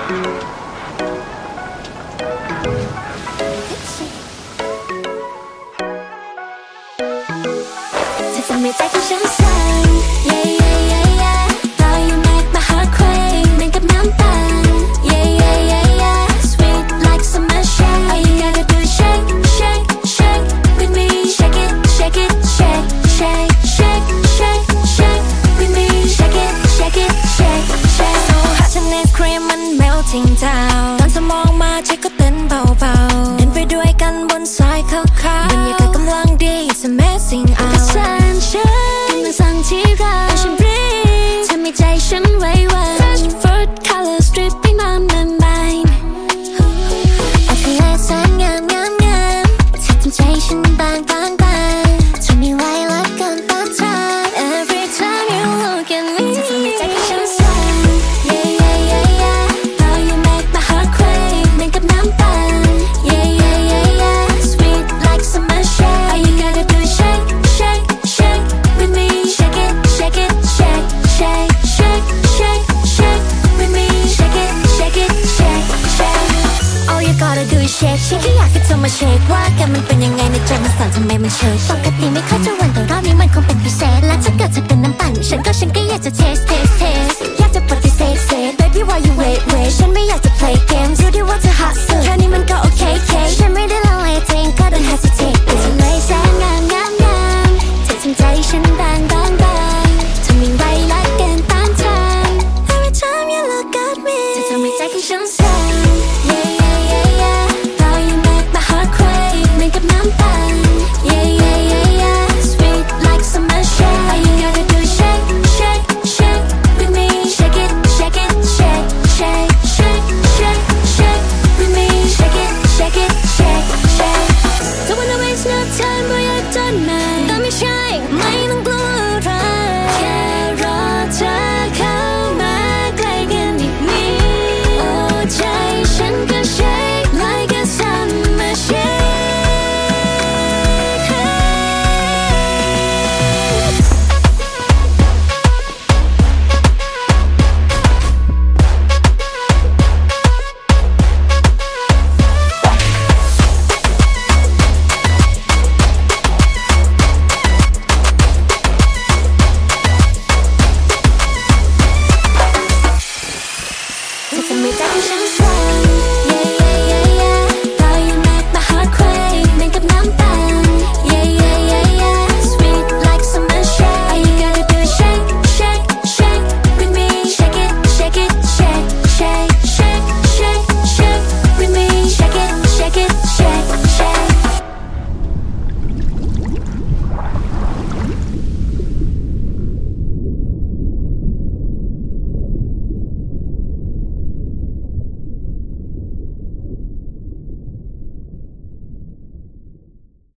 เธอจะมีใจของฉันสั่น yeah yeah yeah yeah รอ you make my heart quake เหมือนกับน้ำตาล yeah yeah yeah yeah sweet like summer shade all you gotta do is shake shake shake with me shake it shake it shake shake shake shake shake with me shake it shake it shake shake so hot ฉัน ice cream มัน melting down ตอนเธอมองมาใจก็เต้นเบาๆเดินไปด้วยกันบนทรายขาวๆบรรยากาศกำลังดี it's amazing out sunshine กำลังสั่งที่รักฉัน breathe ทำให้ใจฉันไว้วัน fresh fruit colors dripping on my mind โอเคแสนงามงามงามเธอทำใจฉันบางบางบางเธอไม่ไหวแล้วกันตามทาง every time you look at me เธอทำให้ใจของฉันสั่น yeah yeah yeah yeah how you make my heart quake เหมือนกับน้ำตาล yeah yeah yeah yeah sweet like summer shade all you gotta do is shake shake shake with me shake it shake it shake shake shake shake shake with me shake it shake it shake shake all you gotta do is shake ฉันแค่อยากให้เธอมาเช็คว่าแกมันเป็นยังไงในใจมันสั่นทำไมมันเฉยปกติไม่ค่อยจะหวั่นแต่รอบนี้มันคงเป็นพิเศษและถ้าเกิดเธอเป็นน้ำปั่นฉันก็อยากจะ taste taste taste อยากจะปฏิเสธ baby why you wait wait ฉันไม่อยากจะ play games รู้ดีว่าเธอ hot สุดแค่นี้มันก็โอเคฉันไม่ได้ลังเลตัวเองก็ don't hesitate เธอเลยแสนงามงามงามเธอทำใจฉันบางบางบางเธอมีไว้รักเกินต้านทาน every time you look at me เธอทำให้ใจของฉันสั่น yeah yeah yeah yeah how you make my heart quake เหมือนกับน้ำตาล yeah yeah yeah yeah sweet like summer shade all you gotta do is shake shake shake with me shake it shake it shake shake shake shake shake with me shake it shake it shake shake don't wanna waste no time เพราะอยากจะนานแต่ไม่ใช่ไม่ต้องกลัวอะไรแค่รอเธอเข้ามาใกล้กันอีกนิดโอ้ใจฉันก็ shake like a summer shade เธอจะมีใจของฉัน